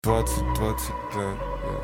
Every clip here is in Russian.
20, да.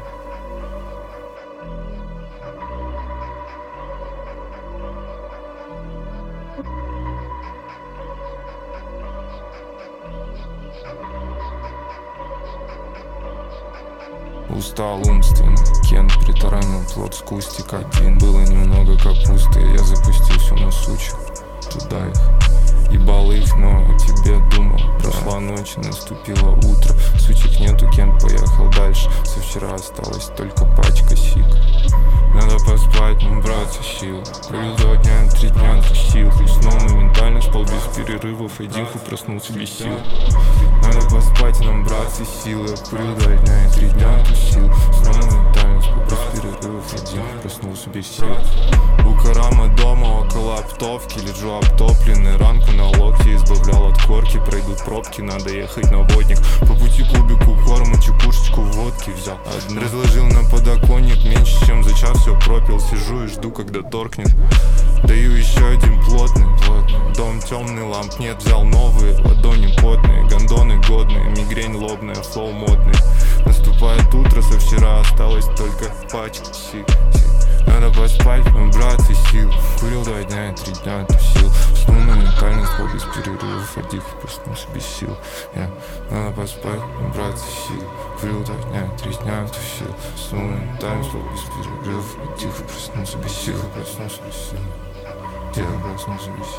Устал умственно, Кен притаранил плод с кустик один. Было немного капусты, я запустил все на сучек. Туда их, ебал их, но о тебе думал. Прошла ночь, наступило утро. Сучек нету, Кен поехал дальше. Со вчера осталась только пачка сик. Надо поспать, набраться сил. Провел 2 дня, 3 дня тусил. И снова моментально спал без перерывов. Идинку проснулся без сил. Надо поспать, набраться сил. Я курил 2 дня и 3 дня тусил. Снова моментально спал без перерывов. Идинку проснулся без сил. У Карама дома около оптовки. Лежу обтопленный, ранку на локте избавлял от корки. Пройдут пробки, надо ехать на водник. По пути кубику корма, чекушечку водки взял. Разложил на подоконник, меньше чем за час все пропил. Сижу и жду, когда торкнет. Даю еще один плотный. Дом темный, ламп нет, взял новые. Ладони потные, гондоны годные. Мигрень лобная, флоу модный. Наступает утро, со вчера осталась только пачка сик. Надо поспать, набраться сил. Курил 2 дня и 3 дня тусил. Снова моментально спал без перерывов. От дико проснулся без сил. Надо поспать, набраться сил. Курил 2 дня и 3 дня тусил. Снова моментально спал без перерывов. От дико проснулся без сил. Проснулся без сил. Тихо проснулся без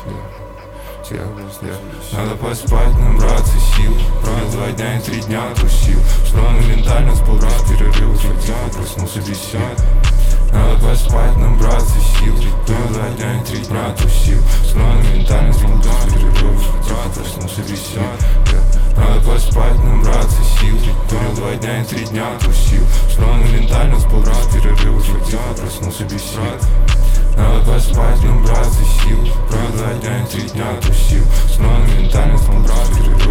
сил. Надо поспать, набраться сил. Провел 2 дня и 3 дня тусил. Снова моментально спал без перерывов. От дико проснулся без сил. Надо поспать, набраться сил. Провел 2 дня и 3 дня тусил. Снова моментально спал без перерывов. От дико проснулся без сил. Надо поспать, набраться сил. Курил 2 дня и 3 дня тусил. Снова моментально спал без перерывов. От дико проснулся без сил. Надо поспать, набраться сил. Провел 2 дня и 3 дня тусил. Снова моментально спал без перерывов.